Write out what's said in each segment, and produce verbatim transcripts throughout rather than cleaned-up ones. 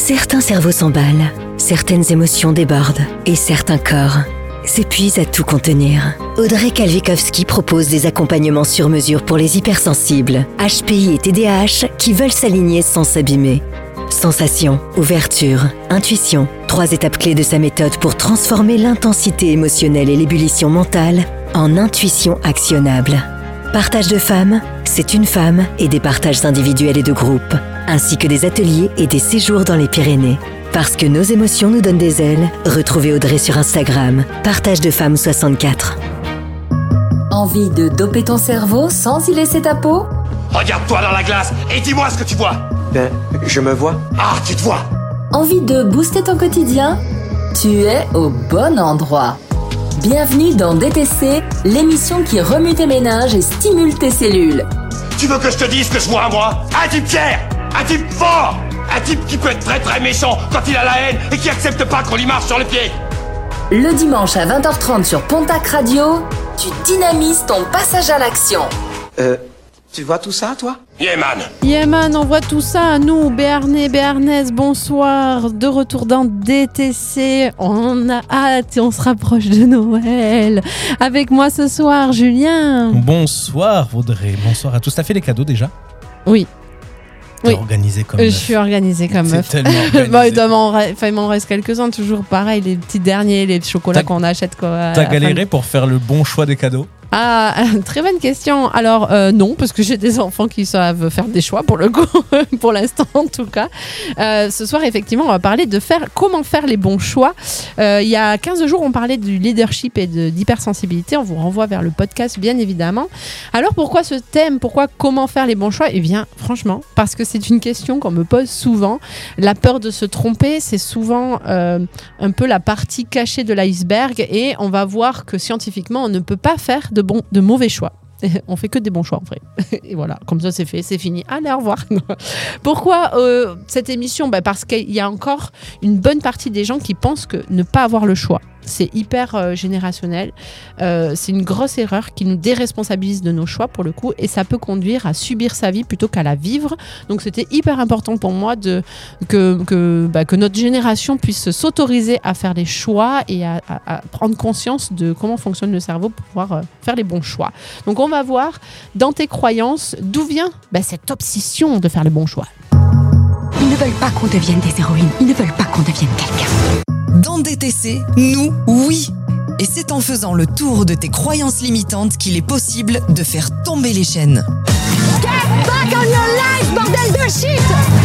Certains cerveaux s'emballent, certaines émotions débordent et certains corps s'épuisent à tout contenir. Audrey Kalvikowski propose des accompagnements sur mesure pour les hypersensibles, H P I et T D A H qui veulent s'aligner sans s'abîmer. Sensation, ouverture, intuition, trois étapes clés de sa méthode pour transformer l'intensité émotionnelle et l'ébullition mentale en intuition actionnable. Partage de femmes, c'est une femme et des partages individuels et de groupe, ainsi que des ateliers et des séjours dans les Pyrénées. Parce que nos émotions nous donnent des ailes, retrouvez Audrey sur Instagram, partage de femmes soixante-quatre. Envie de doper ton cerveau sans y laisser ta peau ? Regarde-toi dans la glace et dis-moi ce que tu vois. Ben, je me vois. Ah, tu te vois. Envie de booster ton quotidien ? Tu es au bon endroit. Bienvenue dans D T C, l'émission qui remue tes méninges et stimule tes cellules. Tu veux que je te dise ce que je vois, moi ? Un type fier, un type fort, un type qui peut être très très méchant quand il a la haine et qui accepte pas qu'on lui marche sur le pied. Le dimanche à vingt heures trente sur Pontac Radio, tu dynamises ton passage à l'action. Euh, tu vois tout ça, toi ? Yeman. Yeman, on voit tout ça, nous, Béarnais, Béarnaises, bonsoir, de retour dans D T C, on a hâte et on se rapproche de Noël. Avec moi ce soir, Julien. Bonsoir Audrey, bonsoir à tous. T'as fait les cadeaux déjà ? Oui. T'es Oui. organisé comme Je meuf. suis organisée comme C'est meuf. tellement organisé. Bah, il, doit m'en re- enfin, il m'en reste quelques-uns, toujours pareil, les petits derniers, les chocolats T'as- qu'on achète. Quoi, T'as galéré pour faire le bon choix des cadeaux ? Ah, très bonne question. Alors, euh, non, parce que j'ai des enfants qui savent faire des choix pour le coup, pour l'instant en tout cas. Euh, ce soir, effectivement, on va parler de faire, comment faire les bons choix. Euh, il y a quinze jours, on parlait du leadership et de, d'hypersensibilité. On vous renvoie vers le podcast, bien évidemment. Alors, pourquoi ce thème ? Pourquoi comment faire les bons choix ? Eh bien, franchement, parce que c'est une question qu'on me pose souvent. La peur de se tromper, c'est souvent euh, un peu la partie cachée de l'iceberg et on va voir que scientifiquement, on ne peut pas faire de, bon, de mauvais choix. On fait que des bons choix en vrai. Et voilà, comme ça c'est fait, c'est fini. Allez, au revoir. Pourquoi euh, cette émission ? Bah parce qu'il y a encore une bonne partie des gens qui pensent que ne pas avoir le choix, c'est hyper euh, générationnel. Euh, c'est une grosse erreur qui nous déresponsabilise de nos choix pour le coup et ça peut conduire à subir sa vie plutôt qu'à la vivre. Donc c'était hyper important pour moi de, que, que, bah, que notre génération puisse s'autoriser à faire les choix et à, à, à prendre conscience de comment fonctionne le cerveau pour pouvoir euh, faire les bons choix. Donc on va voir dans tes croyances d'où vient bah, cette obsession de faire les bons choix. Ils ne veulent pas qu'on devienne des héroïnes, ils ne veulent pas qu'on devienne quelqu'un. Dans D T C, nous, oui. Et c'est en faisant le tour de tes croyances limitantes qu'il est possible de faire tomber les chaînes. Get back on your life, bordel de shit!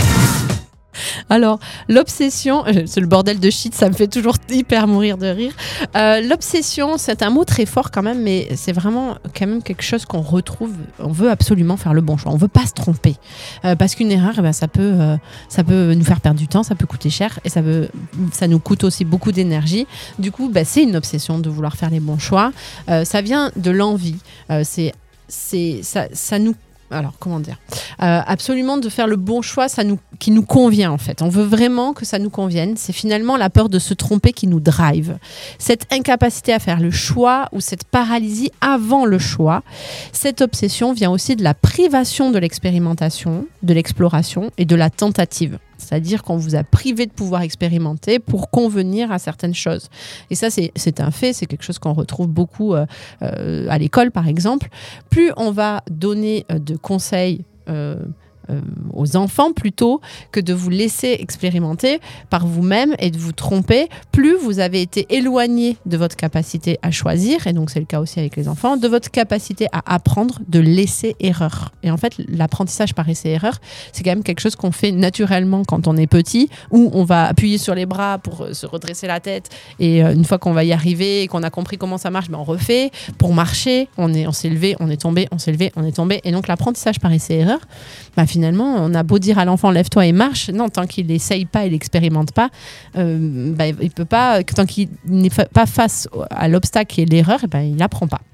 Alors, l'obsession, c'est le bordel de shit, ça me fait toujours hyper mourir de rire. Euh, l'obsession, c'est un mot très fort quand même, mais c'est vraiment quand même quelque chose qu'on retrouve. On veut absolument faire le bon choix, on veut pas se tromper. Euh, parce qu'une erreur, eh ben, ça, peut, euh, ça peut nous faire perdre du temps, ça peut coûter cher et ça, peut, ça nous coûte aussi beaucoup d'énergie. Du coup, bah, c'est une obsession de vouloir faire les bons choix. Euh, ça vient de l'envie. Euh, c'est, c'est, ça, ça nous Alors, comment dire euh, absolument de faire le bon choix ça nous, qui nous convient en fait. On veut vraiment que ça nous convienne. C'est finalement la peur de se tromper qui nous drive. Cette incapacité à faire le choix ou cette paralysie avant le choix, cette obsession vient aussi de la privation de l'expérimentation, de l'exploration et de la tentative. C'est-à-dire qu'on vous a privé de pouvoir expérimenter pour convenir à certaines choses. Et ça, c'est, c'est un fait, c'est quelque chose qu'on retrouve beaucoup euh, euh, à l'école, par exemple. Plus on va donner euh, de conseils euh, euh, aux enfants, plutôt que de vous laisser expérimenter par vous-même et de vous tromper, plus vous avez été éloigné de votre capacité à choisir, et donc c'est le cas aussi avec les enfants, de votre capacité à apprendre de l'essai-erreur. Et en fait, l'apprentissage par essai-erreur, c'est quand même quelque chose qu'on fait naturellement quand on est petit, où on va appuyer sur les bras pour se redresser la tête, et une fois qu'on va y arriver et qu'on a compris comment ça marche, ben on refait. Pour marcher, on, est, on s'est levé, on est tombé, on s'est levé, on est tombé. Et donc l'apprentissage par essai-erreur, ben finalement, on a beau dire à l'enfant lève-toi et marche, non, tant qu'il n'essaye pas, il n'expérimente pas, euh, ben, il peut pas, tant qu'il n'est fa- pas face à l'obstacle et l'erreur, ben, il n'apprend pas.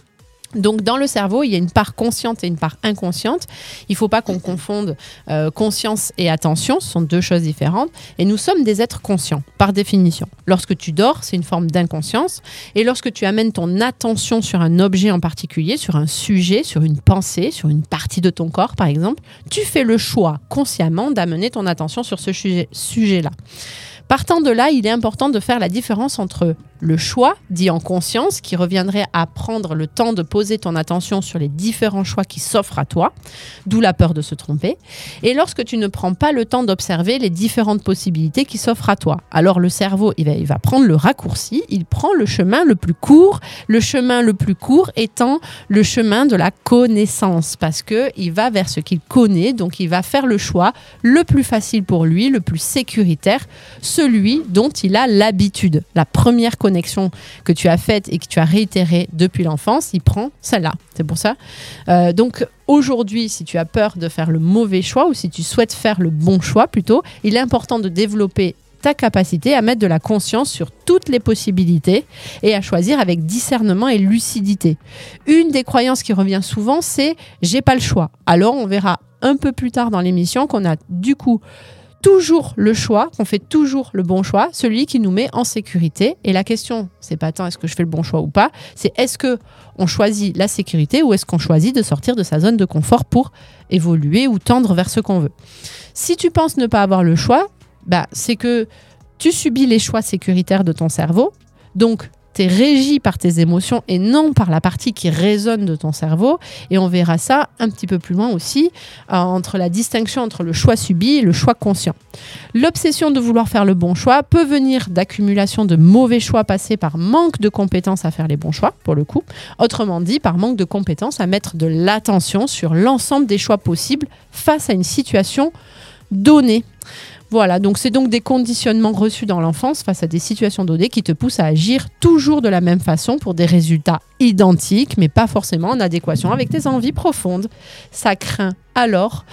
Donc, dans le cerveau, il y a une part consciente et une part inconsciente. Il ne faut pas qu'on confonde euh, conscience et attention. Ce sont deux choses différentes. Et nous sommes des êtres conscients, par définition. Lorsque tu dors, c'est une forme d'inconscience. Et lorsque tu amènes ton attention sur un objet en particulier, sur un sujet, sur une pensée, sur une partie de ton corps, par exemple, tu fais le choix consciemment d'amener ton attention sur ce sujet, sujet-là. Partant de là, il est important de faire la différence entre le choix, dit en conscience, qui reviendrait à prendre le temps de poser ton attention sur les différents choix qui s'offrent à toi, d'où la peur de se tromper, et lorsque tu ne prends pas le temps d'observer les différentes possibilités qui s'offrent à toi. Alors le cerveau, il va, il va prendre le raccourci, il prend le chemin le plus court, le chemin le plus court étant le chemin de la connaissance, parce qu'il va vers ce qu'il connaît, donc il va faire le choix le plus facile pour lui, le plus sécuritaire, celui dont il a l'habitude. La première connexion que tu as faite et que tu as réitérée depuis l'enfance, il prend celle-là. C'est pour ça. Euh, donc aujourd'hui, si tu as peur de faire le mauvais choix ou si tu souhaites faire le bon choix plutôt, il est important de développer ta capacité à mettre de la conscience sur toutes les possibilités et à choisir avec discernement et lucidité. Une des croyances qui revient souvent, c'est « j'ai pas le choix ». Alors on verra un peu plus tard dans l'émission qu'on a du coup toujours le choix, qu'on fait toujours le bon choix, celui qui nous met en sécurité. Et la question, c'est pas tant est-ce que je fais le bon choix ou pas, c'est est-ce que on choisit la sécurité ou est-ce qu'on choisit de sortir de sa zone de confort pour évoluer ou tendre vers ce qu'on veut. Si tu penses ne pas avoir le choix, bah, c'est que tu subis les choix sécuritaires de ton cerveau, donc tu es régi par tes émotions et non par la partie qui résonne de ton cerveau. Et on verra ça un petit peu plus loin aussi, euh, entre la distinction entre le choix subi et le choix conscient. L'obsession de vouloir faire le bon choix peut venir d'accumulation de mauvais choix passés par manque de compétences à faire les bons choix, pour le coup. Autrement dit, par manque de compétences à mettre de l'attention sur l'ensemble des choix possibles face à une situation donnée. Voilà, donc c'est donc des conditionnements reçus dans l'enfance face à des situations données qui te poussent à agir toujours de la même façon pour des résultats identiques, mais pas forcément en adéquation avec tes envies profondes. Ça craint alors,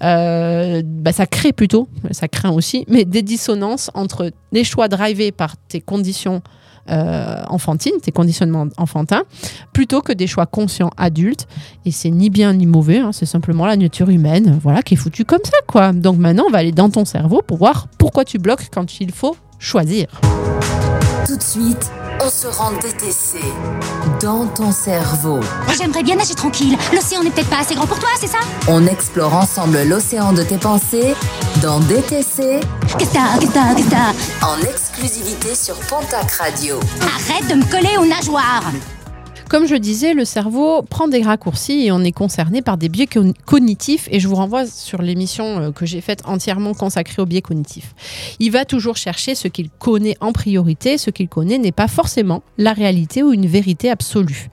euh, bah ça crée plutôt, ça craint aussi, mais des dissonances entre les choix drivés par tes conditions Euh, enfantines, tes conditionnements enfantins, plutôt que des choix conscients adultes. Et c'est ni bien ni mauvais, hein, c'est simplement la nature humaine, voilà, qui est foutue comme ça, quoi. Donc maintenant, on va aller dans ton cerveau pour voir pourquoi tu bloques quand il faut choisir. Tout de suite, on se rend D T C, dans ton cerveau. J'aimerais bien nager tranquille. L'océan n'est peut-être pas assez grand pour toi, c'est ça? On explore ensemble l'océan de tes pensées dans D T C. Qu'est-ce que t'as? Qu'est-ce que t'as? Qu'est-ce que t'as? En exclusivité sur Pontac Radio. Arrête de me coller aux nageoires. Comme je disais, le cerveau prend des raccourcis et on est concerné par des biais con- cognitifs. Et je vous renvoie sur l'émission que j'ai faite entièrement consacrée aux biais cognitifs. Il va toujours chercher ce qu'il connaît en priorité. Ce qu'il connaît n'est pas forcément la réalité ou une vérité absolue.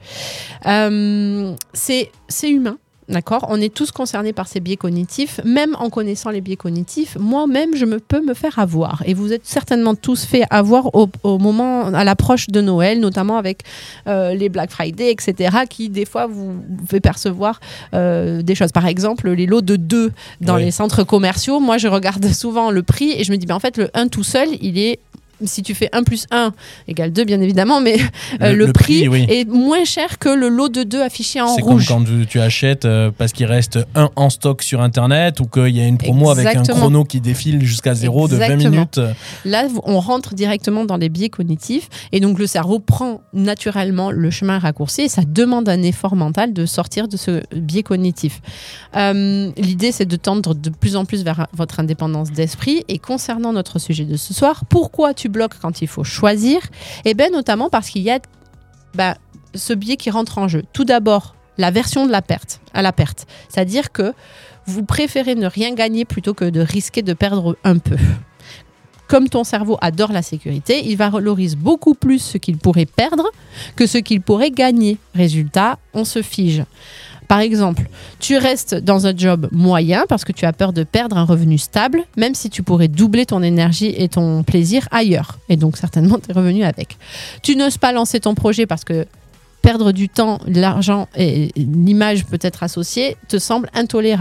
Euh, c'est, c'est humain. D'accord ? On est tous concernés par ces biais cognitifs. Même en connaissant les biais cognitifs, moi-même, je me peux me faire avoir. Et vous êtes certainement tous fait avoir au, au moment, à l'approche de Noël, notamment avec euh, les Black Friday, et cetera, qui, des fois, vous, vous fait percevoir euh, des choses. Par exemple, les lots de deux dans oui. les centres commerciaux. Moi, je regarde souvent le prix et je me dis, ben, en fait, le un tout seul, il est... Si tu fais un plus un égale deux, bien évidemment, mais euh, le, le, le prix, prix oui. est moins cher que le lot de deux affiché en c'est rouge. C'est comme quand tu, tu achètes euh, parce qu'il reste un en stock sur Internet ou qu'il y a une promo Exactement. avec un chrono qui défile jusqu'à zéro Exactement. de vingt minutes. Là, on rentre directement dans les biais cognitifs et donc le cerveau prend naturellement le chemin raccourci et ça demande un effort mental de sortir de ce biais cognitif. Euh, l'idée, c'est de tendre de plus en plus vers votre indépendance d'esprit. Et concernant notre sujet de ce soir, pourquoi tu bloques quand il faut choisir? Eh bien, notamment parce qu'il y a bah, ce biais qui rentre en jeu. Tout d'abord, l'aversion de la perte, à la perte. C'est-à-dire que vous préférez ne rien gagner plutôt que de risquer de perdre un peu. Comme ton cerveau adore la sécurité, il valorise beaucoup plus ce qu'il pourrait perdre que ce qu'il pourrait gagner. Résultat, on se fige. Par exemple, tu restes dans un job moyen parce que tu as peur de perdre un revenu stable, même si tu pourrais doubler ton énergie et ton plaisir ailleurs. Et donc, certainement, tes revenus avec. Tu n'oses pas lancer ton projet parce que perdre du temps, l'argent et l'image peut-être associée te semble intolérable.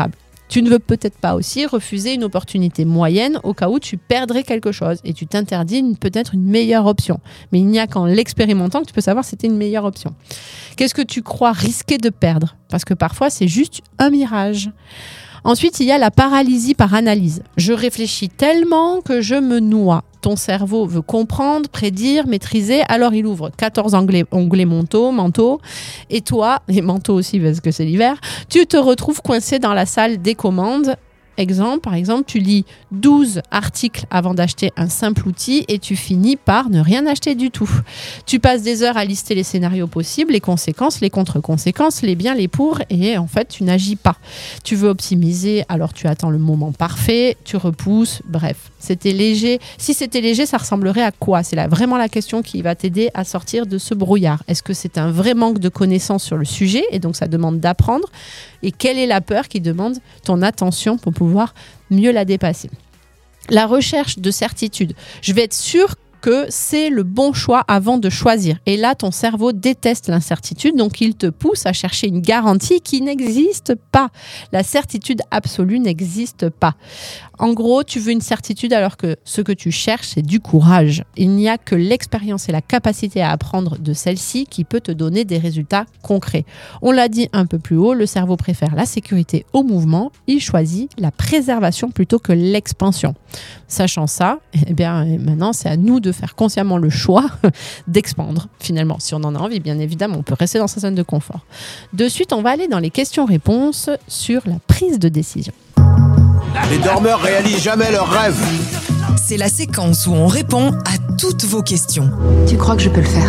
Tu ne veux peut-être pas aussi refuser une opportunité moyenne au cas où tu perdrais quelque chose et tu t'interdis une, peut-être une meilleure option. Mais il n'y a qu'en l'expérimentant que tu peux savoir si c'était une meilleure option. Qu'est-ce que tu crois risquer de perdre ? Parce que parfois, c'est juste un mirage. Ensuite, il y a la paralysie par analyse. Je réfléchis tellement que je me noie. Ton cerveau veut comprendre, prédire, maîtriser, alors il ouvre quatorze onglets, onglets manteau, manteau, et toi, et manteau aussi parce que c'est l'hiver, tu te retrouves coincé dans la salle des commandes. Exemple, par exemple, tu lis douze articles avant d'acheter un simple outil et tu finis par ne rien acheter du tout. Tu passes des heures à lister les scénarios possibles, les conséquences, les contre-conséquences, les biens, les pour, et en fait, tu n'agis pas. Tu veux optimiser, alors tu attends le moment parfait, tu repousses, bref. C'était léger. Si c'était léger, ça ressemblerait à quoi ? C'est là vraiment la question qui va t'aider à sortir de ce brouillard. Est-ce que c'est un vrai manque de connaissances sur le sujet et donc ça demande d'apprendre ? Et quelle est la peur qui demande ton attention pour pouvoir mieux la dépasser ? La recherche de certitude. Je vais être sûre que c'est le bon choix avant de choisir. Et là, ton cerveau déteste l'incertitude, donc il te pousse à chercher une garantie qui n'existe pas. La certitude absolue n'existe pas. En gros, tu veux une certitude alors que ce que tu cherches, c'est du courage. Il n'y a que l'expérience et la capacité à apprendre de celle-ci qui peut te donner des résultats concrets. On l'a dit un peu plus haut, le cerveau préfère la sécurité au mouvement. Il choisit la préservation plutôt que l'expansion. Sachant ça, eh bien, maintenant, c'est à nous de faire consciemment le choix d'expandre, finalement. Si on en a envie, bien évidemment, on peut rester dans sa zone de confort. De suite, on va aller dans les questions-réponses sur la prise de décision. Les dormeurs réalisent jamais leurs rêves. C'est la séquence où on répond à toutes vos questions. Tu crois que je peux le faire ?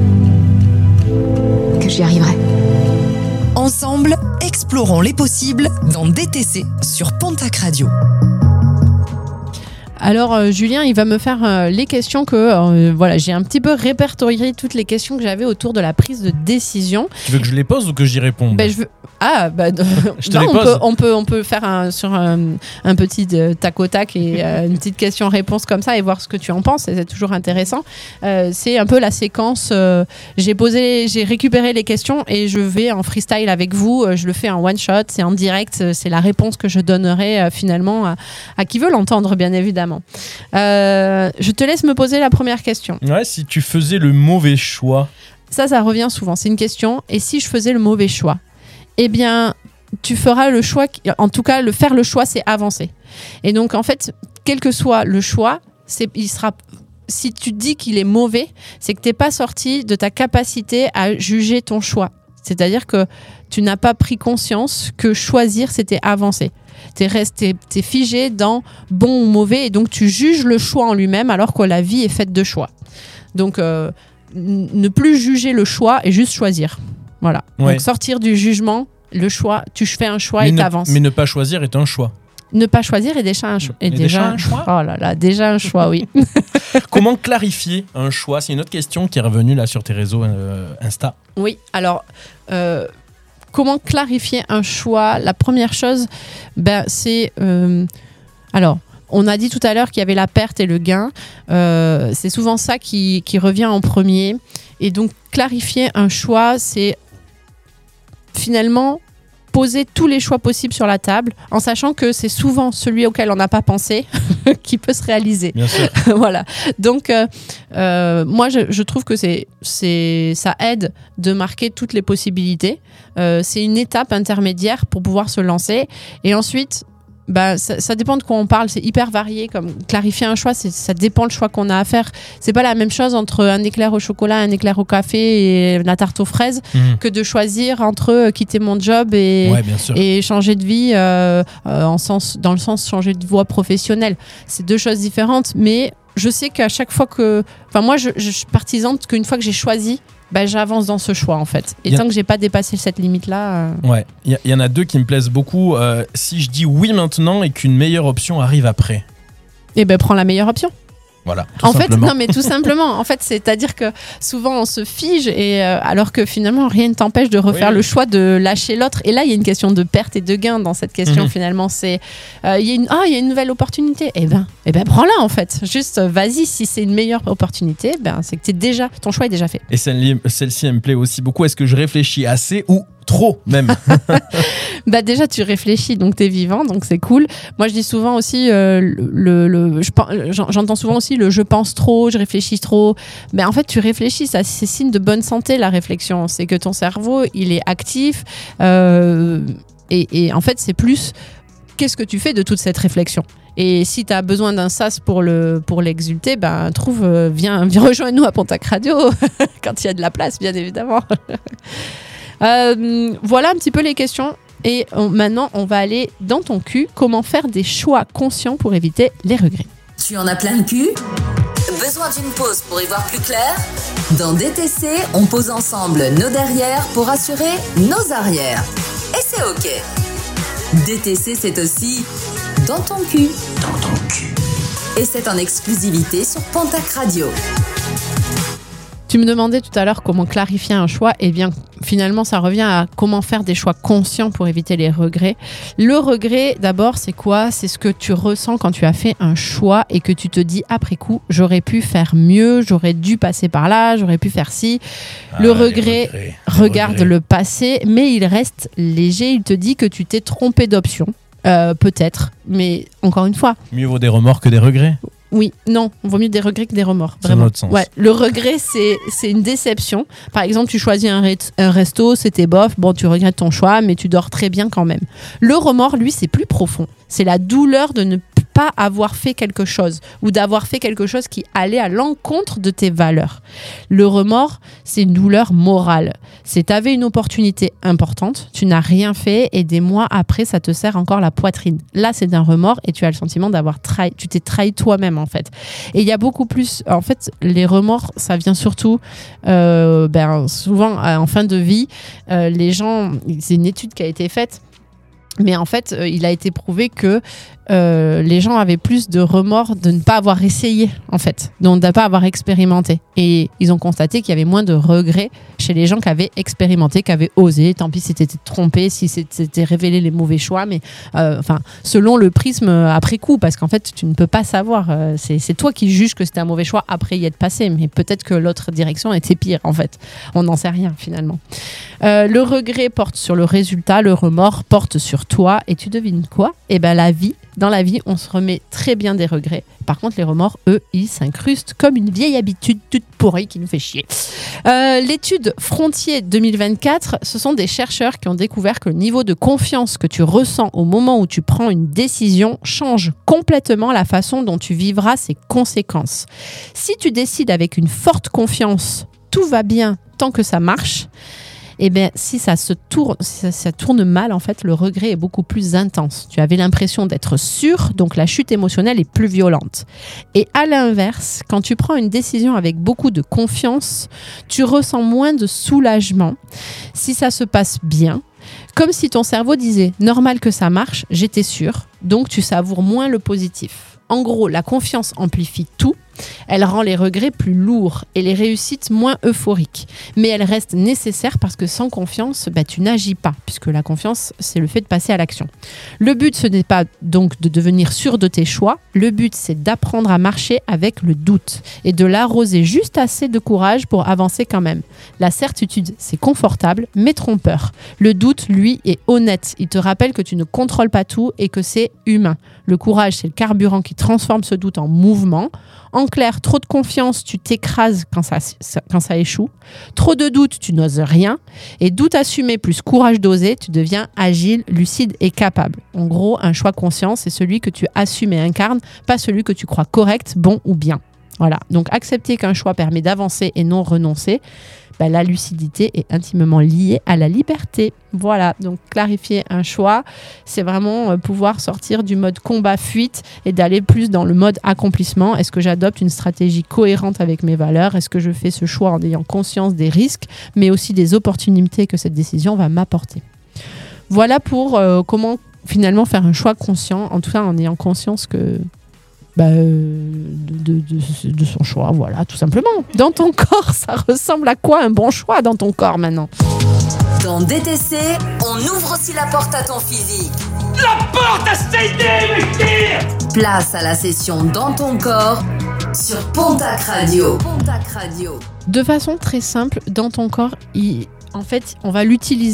Que j'y arriverai ? Ensemble, explorons les possibles dans D T C sur Pontac Radio. Alors euh, Julien, il va me faire euh, les questions que euh, voilà, j'ai un petit peu répertorié toutes les questions que j'avais autour de la prise de décision. Tu veux que je les pose ou que j'y réponde ? Ben, je veux... Ah bah je te non, les on pose. peut on peut on peut faire un, sur un, un petit euh, tac au tac et euh, une petite question-réponse comme ça et voir ce que tu en penses. C'est toujours intéressant. Euh, c'est un peu la séquence. Euh, j'ai posé, j'ai récupéré les questions et je vais en freestyle avec vous. Je le fais en one shot, c'est en direct. C'est la réponse que je donnerai euh, finalement à, à qui veut l'entendre, bien évidemment. Euh, je te laisse me poser la première question. Ouais, si tu faisais le mauvais choix. Ça, ça revient souvent. C'est une question. Et si je faisais le mauvais choix ? Eh bien, tu feras le choix. Qui, en tout cas, le faire le choix, c'est avancer. Et donc, en fait, quel que soit le choix, c'est, il sera. Si tu dis qu'il est mauvais, c'est que tu n'es pas sorti de ta capacité à juger ton choix. C'est-à-dire que tu n'as pas pris conscience que choisir, c'était avancer. Tu es resté, t'es figé dans bon ou mauvais et donc tu juges le choix en lui-même alors que la vie est faite de choix. Donc, euh, n- ne plus juger le choix et juste choisir. Voilà. Ouais. Donc, sortir du jugement, le choix, tu fais un choix mais et ne, t'avances. Mais ne pas choisir est un choix. Ne pas choisir est déjà un, cho- est Et déjà déjà un choix. Oh là là, déjà un choix, oui. Comment clarifier un choix ? C'est une autre question qui est revenue là sur tes réseaux euh, Insta. Oui, alors, euh, comment clarifier un choix ? La première chose, ben, c'est... Euh, alors, on a dit tout à l'heure qu'il y avait la perte et le gain. Euh, c'est souvent ça qui, qui revient en premier. Et donc, clarifier un choix, c'est finalement poser tous les choix possibles sur la table en sachant que c'est souvent celui auquel on n'a pas pensé qui peut se réaliser. Bien sûr. Voilà. Donc, euh, euh, moi, je, je trouve que c'est, c'est, ça aide de marquer toutes les possibilités. Euh, c'est une étape intermédiaire pour pouvoir se lancer. Et ensuite, bah, ça, ça dépend de quoi on parle. C'est hyper varié. Comme clarifier un choix, c'est, ça dépend le choix qu'on a à faire. C'est pas la même chose entre un éclair au chocolat, un éclair au café et la tarte aux fraises Mmh. que de choisir entre euh, quitter mon job et, Ouais, bien sûr. et changer de vie euh, euh, en sens, dans le sens changer de voie professionnelle. C'est deux choses différentes, mais je sais qu'à chaque fois que... Enfin, moi, je, je suis partisane qu'une fois que j'ai choisi, bah, j'avance dans ce choix, en fait. Et Y a- tant que j'ai pas dépassé cette limite-là... euh, Ouais, il y, y en a deux qui me plaisent beaucoup. Euh, si je dis oui maintenant et qu'une meilleure option arrive après. Eh ben, prends la meilleure option. Voilà, tout En fait, simplement. non, mais tout simplement. En fait, c'est-à-dire que souvent on se fige et euh, alors que finalement rien ne t'empêche de refaire Oui. le choix de lâcher l'autre. Et là, il y a une question de perte et de gain dans cette question. Mhm. Finalement, c'est euh, il y a une ah il y a une nouvelle opportunité. Eh ben, eh ben prends-la en fait. Juste euh, vas-y. Si c'est une meilleure opportunité, ben c'est que t'es déjà ton choix est déjà fait. Et celle- celle-ci, elle me plaît aussi beaucoup. Est-ce que je réfléchis assez ou Trop, même. Bah déjà, tu réfléchis, donc t'es vivant, donc c'est cool. Moi, je dis souvent aussi, euh, le, le, je, j'entends souvent aussi le je pense trop, je réfléchis trop. Mais en fait, tu réfléchis, ça, c'est signe de bonne santé, la réflexion. C'est que ton cerveau, il est actif. Euh, et, et en fait, c'est plus, qu'est-ce que tu fais de toute cette réflexion ? Et si tu as besoin d'un sas pour, le, pour l'exulter, ben, trouve, euh, viens, viens rejoindre-nous à Pontac Radio, quand il y a de la place, bien évidemment. Euh, voilà un petit peu les questions et on, maintenant on va aller dans ton cul. Comment faire des choix conscients pour éviter les regrets? Tu en as plein le cul? Besoin d'une pause pour y voir plus clair? Dans D T C, on pose ensemble nos derrières pour assurer nos arrières. Et c'est ok. D T C, c'est aussi dans ton cul. Dans ton cul. Et c'est en exclusivité sur Pontac Radio. Tu me demandais tout à l'heure comment clarifier un choix. Eh bien, finalement, ça revient à comment faire des choix conscients pour éviter les regrets. Le regret, d'abord, c'est quoi? C'est ce que tu ressens quand tu as fait un choix et que tu te dis après coup, j'aurais pu faire mieux, j'aurais dû passer par là, j'aurais pu faire ci. Ah, le regret, regrets, regarde regrets. Le passé, mais il reste léger. Il te dit que tu t'es trompé d'option. Euh, peut-être, mais encore une fois. Mieux vaut des remords que des regrets. Oui, non, il vaut mieux des regrets que des remords. C'est dans l'autre sens. Ouais, le regret, c'est, c'est une déception. Par exemple, tu choisis un, re- un resto, c'était bof, bon, tu regrettes ton choix, mais tu dors très bien quand même. Le remords, lui, c'est plus profond. C'est la douleur de ne pas avoir fait quelque chose ou d'avoir fait quelque chose qui allait à l'encontre de tes valeurs. Le remords, c'est une douleur morale. C'est t'avais une opportunité importante, tu n'as rien fait et des mois après, ça te serre encore la poitrine. Là, c'est un remords et tu as le sentiment d'avoir trahi, tu t'es trahi toi-même en fait. Et il y a beaucoup plus, en fait, les remords, ça vient surtout, euh, ben, souvent en fin de vie, euh, les gens, c'est une étude qui a été faite. Mais en fait, euh, il a été prouvé que euh, les gens avaient plus de remords de ne pas avoir essayé, en fait, donc de ne pas avoir expérimenté. Et ils ont constaté qu'il y avait moins de regrets chez les gens qui avaient expérimenté, qui avaient osé. Tant pis si t'étais trompé, si c'était révélé les mauvais choix, mais euh, enfin, selon le prisme après coup, parce qu'en fait, tu ne peux pas savoir. Euh, c'est, c'est toi qui juges que c'était un mauvais choix après y être passé, mais peut-être que l'autre direction était pire, en fait. On n'en sait rien, finalement. Euh, le regret porte sur le résultat, le remords porte sur toi, et tu devines quoi? Eh ben la vie, dans la vie, on se remet très bien des regrets. Par contre, les remords, eux, ils s'incrustent comme une vieille habitude toute pourrie qui nous fait chier. Euh, l'étude Frontier deux mille vingt-quatre, ce sont des chercheurs qui ont découvert que le niveau de confiance que tu ressens au moment où tu prends une décision change complètement la façon dont tu vivras ses conséquences. Si tu décides avec une forte confiance, tout va bien tant que ça marche. Eh bien, si ça se tourne, si ça, ça tourne mal, en fait, le regret est beaucoup plus intense. Tu avais l'impression d'être sûr, donc la chute émotionnelle est plus violente. Et à l'inverse, quand tu prends une décision avec beaucoup de confiance, tu ressens moins de soulagement. Si ça se passe bien, comme si ton cerveau disait « normal que ça marche, j'étais sûr », donc tu savoures moins le positif. En gros, la confiance amplifie tout. Elle rend les regrets plus lourds et les réussites moins euphoriques. Mais elle reste nécessaire parce que sans confiance, bah, tu n'agis pas, puisque la confiance, c'est le fait de passer à l'action. Le but, ce n'est pas donc de devenir sûr de tes choix. Le but, c'est d'apprendre à marcher avec le doute et de l'arroser juste assez de courage pour avancer quand même. La certitude, c'est confortable, mais trompeur. Le doute, lui, est honnête. Il te rappelle que tu ne contrôles pas tout et que c'est humain. Le courage, c'est le carburant qui transforme ce doute en mouvement. En clair, trop de confiance, tu t'écrases quand ça, quand ça échoue. Trop de doute, tu n'oses rien. Et doute assumé plus courage d'oser, tu deviens agile, lucide et capable. En gros, un choix conscient, c'est celui que tu assumes et incarnes, pas celui que tu crois correct, bon ou bien. Voilà. Donc, accepter qu'un choix permet d'avancer et non renoncer. Ben, la lucidité est intimement liée à la liberté. Voilà, donc clarifier un choix, c'est vraiment pouvoir sortir du mode combat-fuite et d'aller plus dans le mode accomplissement. Est-ce que j'adopte une stratégie cohérente avec mes valeurs? Est-ce que je fais ce choix en ayant conscience des risques, mais aussi des opportunités que cette décision va m'apporter? Voilà pour euh, comment finalement faire un choix conscient, en tout cas en ayant conscience que Bah, euh, de, de, de, de son choix, voilà, tout simplement. Dans ton corps, ça ressemble à quoi un bon choix dans ton corps maintenant? Dans D T C, on ouvre aussi la porte à ton physique. La porte à cette idée, me tire! Place à la session Dans ton corps sur Pontac Radio. Pontac Radio. De façon très simple, dans ton corps, il, en fait, on va l'utiliser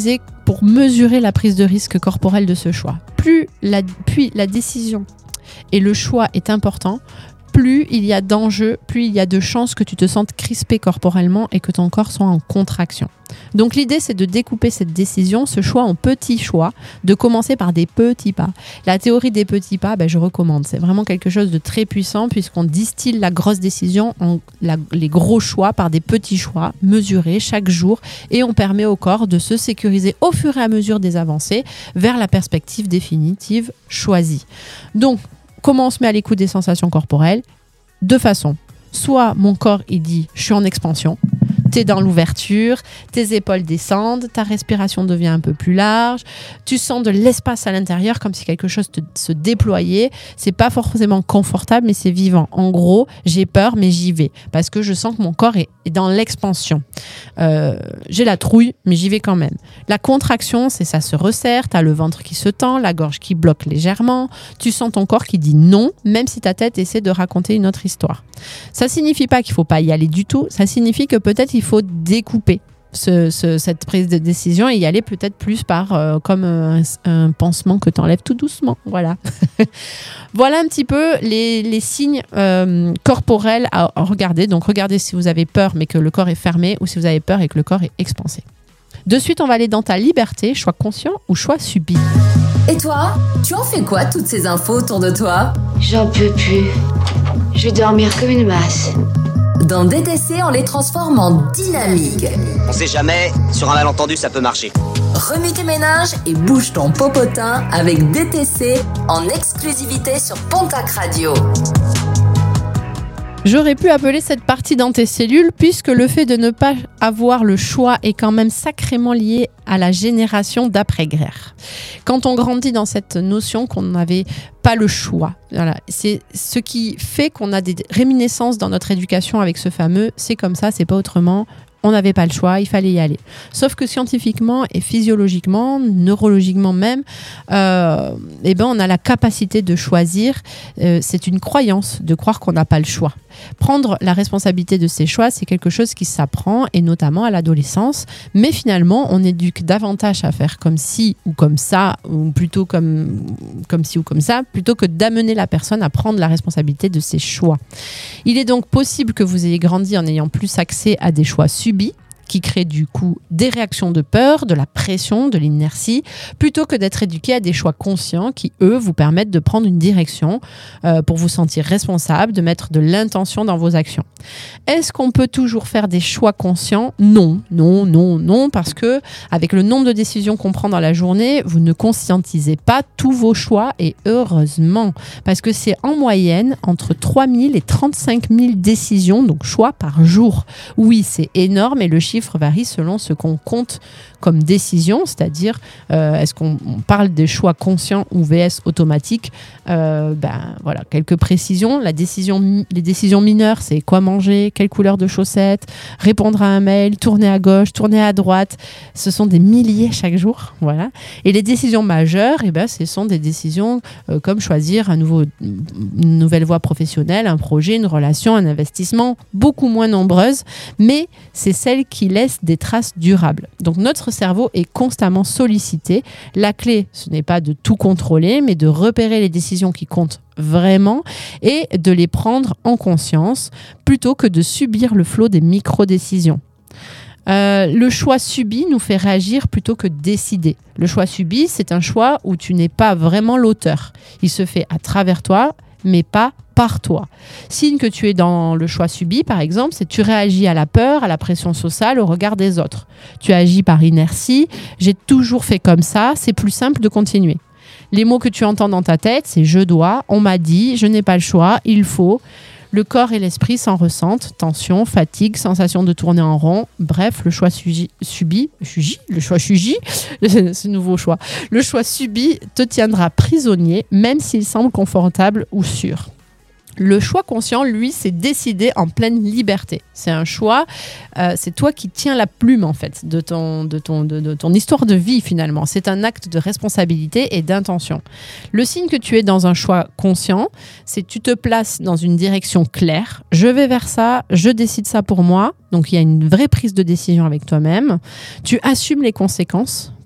pour mesurer la prise de risque corporelle de ce choix. Plus la, puis la décision et le choix est important, plus il y a d'enjeux, plus il y a de chances que tu te sentes crispé corporellement et que ton corps soit en contraction. Donc l'idée, c'est de découper cette décision, ce choix en petits choix, de commencer par des petits pas. La théorie des petits pas, ben, je recommande. C'est vraiment quelque chose de très puissant puisqu'on distille la grosse décision en la, les gros choix par des petits choix mesurés chaque jour et on permet au corps de se sécuriser au fur et à mesure des avancées vers la perspective définitive choisie. Donc, comment on se met à l'écoute des sensations corporelles ? Deux façons. Soit mon corps, il dit « je suis en expansion », t'es dans l'ouverture, tes épaules descendent, ta respiration devient un peu plus large, tu sens de l'espace à l'intérieur comme si quelque chose te, se déployait. C'est pas forcément confortable, mais c'est vivant. En gros, j'ai peur, mais j'y vais parce que je sens que mon corps est, est dans l'expansion. Euh, j'ai la trouille, mais j'y vais quand même. La contraction, c'est ça se resserre, t'as le ventre qui se tend, la gorge qui bloque légèrement, tu sens ton corps qui dit non, même si ta tête essaie de raconter une autre histoire. Ça signifie pas qu'il faut pas y aller du tout, ça signifie que peut-être il faut découper ce, ce, cette prise de décision et y aller peut-être plus par euh, comme un, un pansement que tu enlèves tout doucement. Voilà. Voilà un petit peu les, les signes euh, corporels à regarder. Donc regardez si vous avez peur mais que le corps est fermé ou si vous avez peur et que le corps est expansé. De suite, on va aller dans ta liberté, choix conscient ou choix subi. Et toi, tu en fais quoi toutes ces infos autour de toi ? J'en peux plus. Je vais dormir comme une masse. Dans D T C, on les transforme en dynamique. On sait jamais, sur un malentendu, ça peut marcher. Remue tes ménages et bouge ton popotin avec D T C en exclusivité sur Pontac Radio. J'aurais pu appeler cette partie dans tes cellules puisque le fait de ne pas avoir le choix est quand même sacrément lié à la génération d'après-guerre. Quand on grandit dans cette notion qu'on n'avait pas le choix, voilà, c'est ce qui fait qu'on a des réminiscences dans notre éducation avec ce fameux « c'est comme ça, c'est pas autrement ». On n'avait pas le choix, il fallait y aller. Sauf que scientifiquement et physiologiquement, neurologiquement même, euh, eh ben on a la capacité de choisir. Euh, c'est une croyance de croire qu'on n'a pas le choix. Prendre la responsabilité de ses choix, c'est quelque chose qui s'apprend, et notamment à l'adolescence. Mais finalement, on éduque davantage à faire comme ci ou comme ça, ou plutôt comme, comme ci ou comme ça, plutôt que d'amener la personne à prendre la responsabilité de ses choix. Il est donc possible que vous ayez grandi en ayant plus accès à des choix subis, qui créent du coup des réactions de peur, de la pression, de l'inertie, plutôt que d'être éduqué à des choix conscients qui, eux, vous permettent de prendre une direction euh, pour vous sentir responsable, de mettre de l'intention dans vos actions. Est-ce qu'on peut toujours faire des choix conscients ? Non, non, non, non, parce que avec le nombre de décisions qu'on prend dans la journée, vous ne conscientisez pas tous vos choix, et heureusement, parce que c'est en moyenne entre trois mille et trente-cinq mille décisions, donc choix par jour. Oui, c'est énorme, et le chiffre varie selon ce qu'on compte comme décision, c'est-à-dire euh, est-ce qu'on parle des choix conscients ou V S automatiques. Euh, ben, voilà, quelques précisions. La décision, les décisions mineures, c'est quoi manger, quelle couleur de chaussettes, répondre à un mail, tourner à gauche, tourner à droite. Ce sont des milliers chaque jour. Voilà. Et les décisions majeures, eh ben, ce sont des décisions euh, comme choisir un nouveau, une nouvelle voie professionnelle, un projet, une relation, un investissement, beaucoup moins nombreuses, mais c'est celles qui laissent des traces durables. Donc notre cerveau est constamment sollicité. La clé, ce n'est pas de tout contrôler, mais de repérer les décisions qui comptent vraiment et de les prendre en conscience plutôt que de subir le flot des micro-décisions. Euh, le choix subi nous fait réagir plutôt que décider. Le choix subi, c'est un choix où tu n'es pas vraiment l'auteur. Il se fait à travers toi, mais pas par toi. Signe que tu es dans le choix subi, par exemple, c'est que tu réagis à la peur, à la pression sociale, au regard des autres. Tu agis par inertie. J'ai toujours fait comme ça, c'est plus simple de continuer. Les mots que tu entends dans ta tête, c'est « je dois »,« on m'a dit »,« je n'ai pas le choix »,« il faut ». Le corps et l'esprit s'en ressentent, tension, fatigue, sensation de tourner en rond. Bref, le choix subi, subi, subi le choix subi, ce nouveau choix. Le choix subi te tiendra prisonnier, même s'il semble confortable ou sûr. Le choix conscient, lui, c'est décider en pleine liberté. C'est un choix, euh, c'est toi qui tiens la plume, en fait, de ton, de, ton, de, de ton histoire de vie, finalement. C'est un acte de responsabilité et d'intention. Le signe que tu es dans un choix conscient, c'est que tu te places dans une direction claire. Je vais vers ça, je décide ça pour moi. Donc, il y a une vraie prise de décision avec toi-même. Tu assumes les conséquences.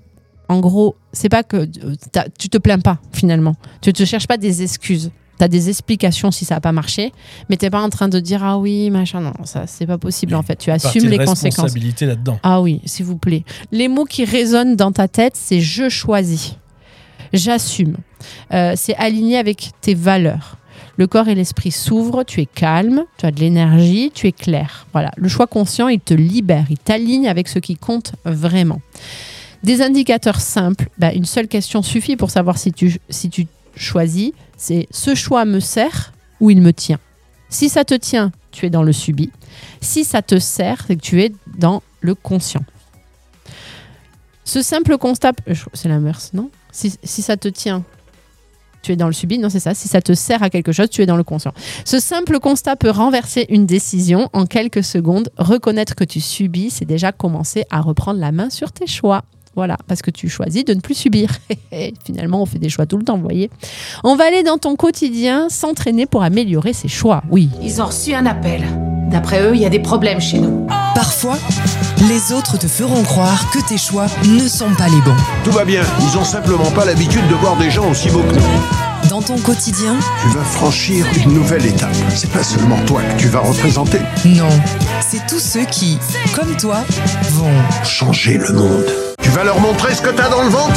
en gros, c'est pas que tu te plains pas finalement. Tu ne te cherches pas des excuses. Tu as des explications si ça n'a pas marché, mais tu n'es pas en train de dire ah oui, machin, non, ça c'est pas possible en fait. Tu assumes les conséquences. Responsabilité là-dedans. Ah oui, s'il vous plaît. Les mots qui résonnent dans ta tête, c'est je choisis, j'assume. Euh, c'est aligné avec tes valeurs. Le corps et l'esprit s'ouvrent, tu es calme, tu as de l'énergie, tu es clair. Voilà, le choix conscient, il te libère, il t'aligne avec ce qui compte vraiment. Des indicateurs simples, bah, une seule question suffit pour savoir si tu, si tu choisis, c'est ce choix me sert ou il me tient. Si ça te tient, tu es dans le subi. Si ça te sert, c'est que tu es dans le conscient. Ce simple constat, c'est l'inverse, non ? si, si ça te tient, tu es dans le subi, non c'est ça, si ça te sert à quelque chose, tu es dans le conscient. Ce simple constat peut renverser une décision en quelques secondes. Reconnaître que tu subis, c'est déjà commencer à reprendre la main sur tes choix. Voilà, parce que tu choisis de ne plus subir. Finalement, on fait des choix tout le temps, vous voyez. On va aller dans ton quotidien, s'entraîner pour améliorer ses choix, oui. Ils ont reçu un appel. D'après eux, il y a des problèmes chez nous. Parfois, les autres te feront croire que tes choix ne sont pas les bons. Tout va bien, ils ont simplement pas l'habitude de voir des gens aussi beaux que nous. Dans ton quotidien, tu vas franchir une nouvelle étape. C'est pas seulement toi que tu vas représenter. Non, c'est tous ceux qui, comme toi, vont changer le monde. Tu vas leur montrer ce que t'as dans le ventre ?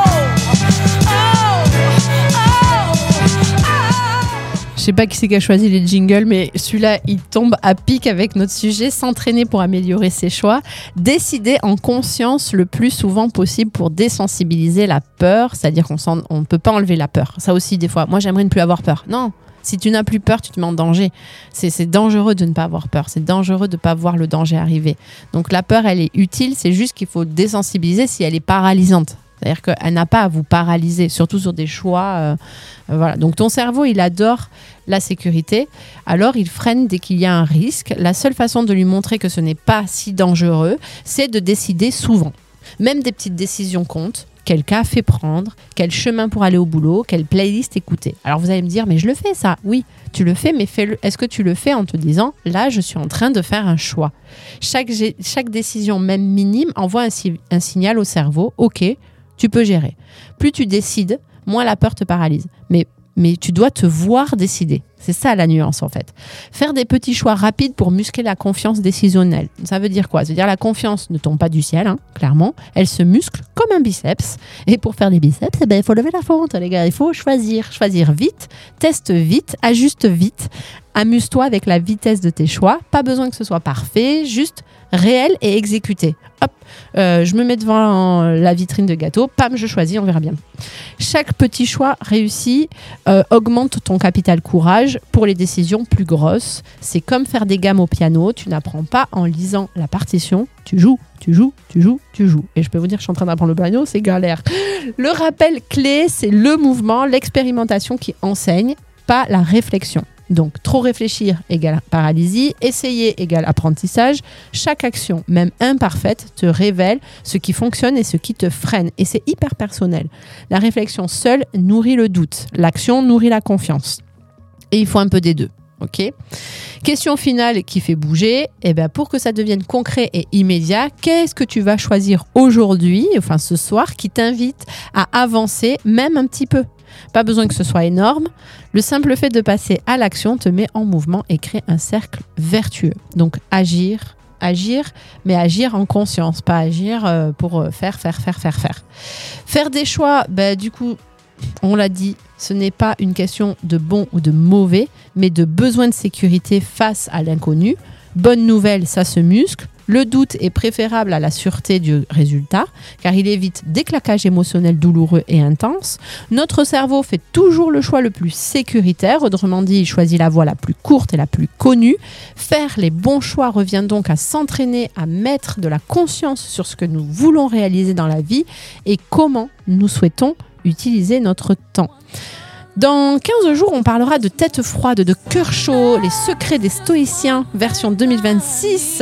Je sais pas qui c'est qui a choisi les jingles, mais celui-là, il tombe à pic avec notre sujet. S'entraîner pour améliorer ses choix. Décider en conscience le plus souvent possible pour désensibiliser la peur. C'est-à-dire qu'on ne peut pas enlever la peur. Ça aussi, des fois. Moi, j'aimerais ne plus avoir peur. Non. Si tu n'as plus peur, tu te mets en danger. C'est, c'est dangereux de ne pas avoir peur. C'est dangereux de ne pas voir le danger arriver. Donc la peur, elle est utile. C'est juste qu'il faut désensibiliser si elle est paralysante. C'est-à-dire qu'elle n'a pas à vous paralyser, surtout sur des choix. Euh, voilà. Donc ton cerveau, il adore la sécurité. Alors il freine dès qu'il y a un risque. La seule façon de lui montrer que ce n'est pas si dangereux, c'est de décider souvent. Même des petites décisions comptent. Quel café prendre, quel chemin pour aller au boulot, quelle playlist écouter. Alors vous allez me dire, mais je le fais ça. Oui, tu le fais, mais fais-le. Est-ce que tu le fais en te disant, là, je suis en train de faire un choix. Chaque, chaque décision, même minime, envoie un, si- un signal au cerveau. Ok, tu peux gérer. Plus tu décides, moins la peur te paralyse. Mais, mais tu dois te voir décider. C'est ça la nuance en fait. Faire des petits choix rapides pour muscler la confiance décisionnelle. Ça veut dire quoi ? Ça veut dire la confiance ne tombe pas du ciel, hein, clairement. Elle se muscle comme un biceps. Et pour faire des biceps, eh ben, il faut lever la fente, les gars. Il faut choisir. Choisir vite, teste vite, ajuste vite. Amuse-toi avec la vitesse de tes choix. Pas besoin que ce soit parfait, juste réel et exécuté. Hop, euh, je me mets devant la vitrine de gâteau. Pam, je choisis, on verra bien. Chaque petit choix réussi euh, augmente ton capital courage pour les décisions plus grosses. C'est comme faire des gammes au piano. Tu n'apprends pas en lisant la partition. Tu joues, tu joues, tu joues, tu joues. Et je peux vous dire que je suis en train d'apprendre le piano, c'est galère. Le rappel clé, c'est le mouvement, l'expérimentation qui enseigne, pas la réflexion. Donc, trop réfléchir égale paralysie, essayer égale apprentissage. Chaque action, même imparfaite, te révèle ce qui fonctionne et ce qui te freine. Et c'est hyper personnel. La réflexion seule nourrit le doute. L'action nourrit la confiance. Et il faut un peu des deux. Ok ? Question finale qui fait bouger. Eh ben, pour que ça devienne concret et immédiat, qu'est-ce que tu vas choisir aujourd'hui, enfin ce soir, qui t'invite à avancer même un petit peu ? Pas besoin que ce soit énorme. Le simple fait de passer à l'action te met en mouvement et crée un cercle vertueux. Donc agir, agir, mais agir en conscience, pas agir euh, pour faire, faire, faire, faire, faire. Faire des choix, ben, du coup, on l'a dit, ce n'est pas une question de bon ou de mauvais, mais de besoin de sécurité face à l'inconnu. Bonne nouvelle, ça se muscle. Le doute est préférable à la sûreté du résultat, car il évite des claquages émotionnels douloureux et intenses. Notre cerveau fait toujours le choix le plus sécuritaire, autrement dit, il choisit la voie la plus courte et la plus connue. Faire les bons choix revient donc à s'entraîner, à mettre de la conscience sur ce que nous voulons réaliser dans la vie et comment nous souhaitons utiliser notre temps. Dans quinze jours, on parlera de tête froide, de cœur chaud, les secrets des stoïciens, version deux mille vingt-six.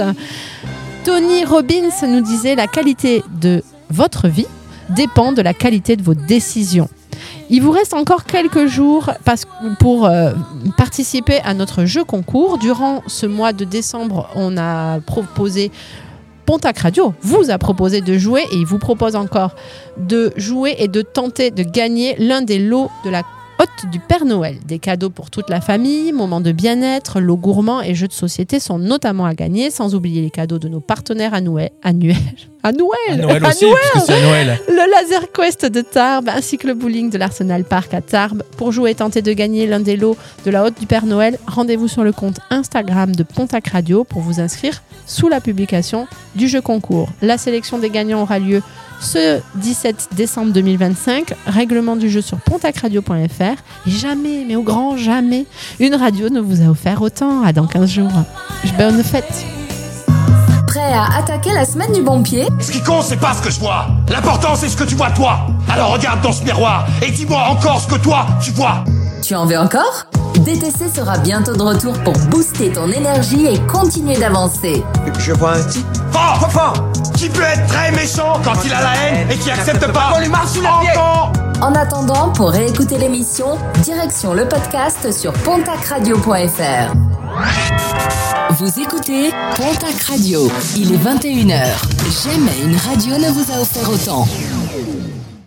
Tony Robbins nous disait « La qualité de votre vie dépend de la qualité de vos décisions ». Il vous reste encore quelques jours pour euh, participer à notre jeu concours. Durant ce mois de décembre, on a proposé Pontac Radio vous a proposé de jouer et il vous propose encore de jouer et de tenter de gagner l'un des lots de la hôte du Père Noël. Des cadeaux pour toute la famille, moments de bien-être, lots gourmands et jeux de société sont notamment à gagner, sans oublier les cadeaux de nos partenaires annuels. Annuels À Noël À Noël à aussi, Noël parce que c'est à Noël. Le Laser Quest de Tarbes, ainsi que le bowling de l'Arsenal Park à Tarbes. Pour jouer et tenter de gagner l'un des lots de la hôte du Père Noël, rendez-vous sur le compte Instagram de Pontac Radio pour vous inscrire sous la publication du jeu concours. La sélection des gagnants aura lieu ce dix-sept décembre deux mille vingt-cinq. Règlement du jeu sur pontac radio point f r. Et jamais, mais au grand jamais, une radio ne vous a offert autant. À dans quinze jours. Bonne fête. Prêt à attaquer la semaine du bon pied? Ce qui compte, c'est pas ce que je vois. L'important, c'est ce que tu vois toi. Alors regarde dans ce miroir et dis-moi encore ce que toi, tu vois. Tu en veux encore? D T C sera bientôt de retour pour booster ton énergie et continuer d'avancer. Je vois un type. Fort, fort, fort. Qui peut être très méchant quand il a la haine et qui accepte pas qu'on lui marche sous les pieds. En attendant, pour réécouter l'émission, direction le podcast sur pontac radio point f r. Vous écoutez Pontac Radio. Il est vingt et une heures. Jamais une radio ne vous a offert autant.